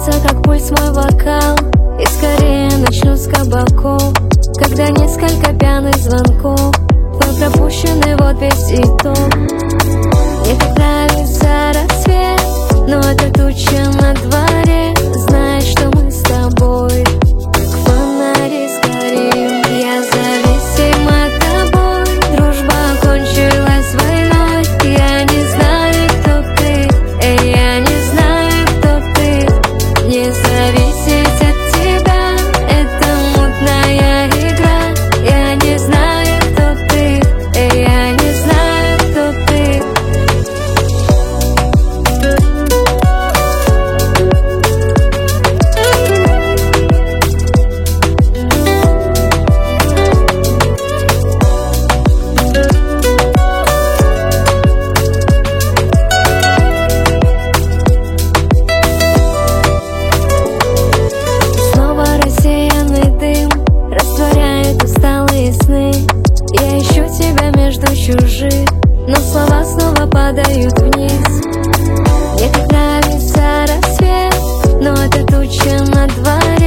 бьется, как пульс мой вокал, и скорее начну с кабаков, когда несколько пьяных звонков, твой пропущенный вот весь итог. Мне так нравится рассвет, но это туча на дворе. Знаешь, что мы с тобой как фонари сгорим. Я зависима тобой, дружба кончилась войной. Я не знаю, кто ты, я не знаю, кто ты. Не зависеть от тебя — это мутная игра. Я не знаю, кто ты, я не знаю, кто ты. Снова рассеянный дым растворяет усталые сны. Я ищу тебя между чужих, но слова снова падают вниз. Мне так нравится рассвет, но это туча на дворе.